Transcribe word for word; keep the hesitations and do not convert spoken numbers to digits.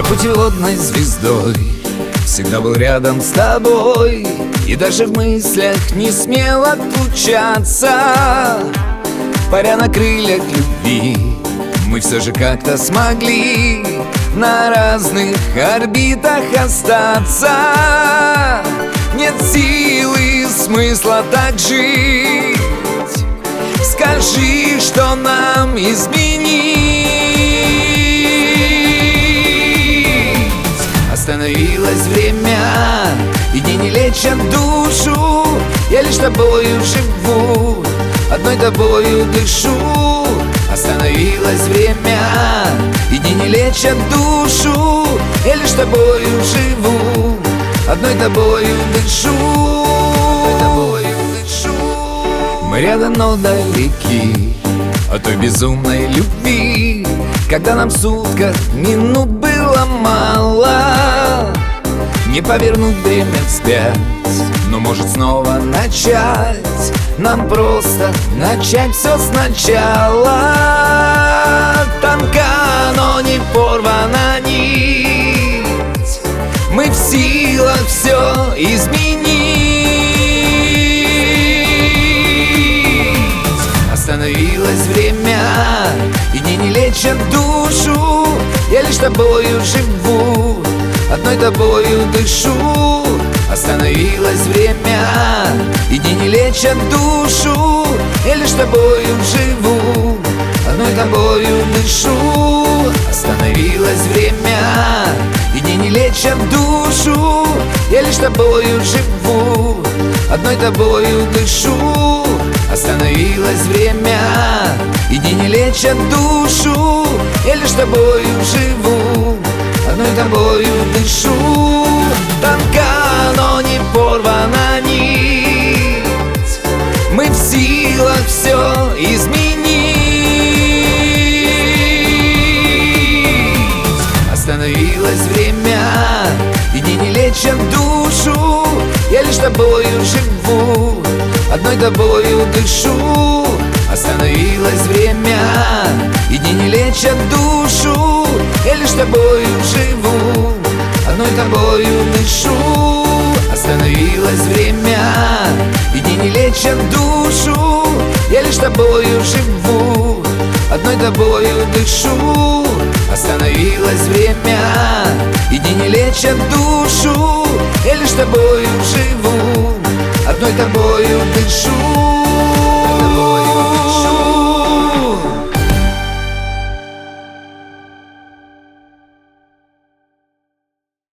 Я путеводной звездой всегда был рядом с тобой, и даже в мыслях не смел отлучаться. Паря на крыльях любви, мы все же как-то смогли на разных орбитах остаться. Нет силы, смысла так жить. Скажи, что нам изменить. Остановилось время, и дни не лечат душу. Я лишь тобою живу, одной тобою дышу. Остановилось время, и дни не лечат душу. Я лишь тобою живу, одной тобою дышу. Мы рядом, но далеки от той безумной любви, когда нам в сутках минут было мало. Не повернуть время вспять, но может снова начать. Нам просто начать все сначала. Тонка, но не порвана нить. Мы в силах все изменить. Остановилось время, и дни не лечат душу. Я лишь тобою живу, одной тобою дышу. Остановилось время, и дни не лечат душу. Я лишь тобою живу, одной тобою дышу. Остановилось время, и дни не лечат душу. Я лишь тобою живу, одной тобою дышу. Остановилось время, и дни не лечат душу. Я лишь тобою живу, одной тобою дышу. Тонка, но не порвана нить. Мы в силах все изменить. Остановилось время, и дни не лечат душу. Я лишь тобою живу, одной тобою дышу. Остановилось время, и дни не лечат душу. Я лишь тобою живу, одной тобою дышу. Остановилось время, и дни не лечат душу. Я лишь тобою живу, одной тобою дышу. Остановилось время, и дни не лечат душу. Я лишь тобою живу, одной тобою дышу.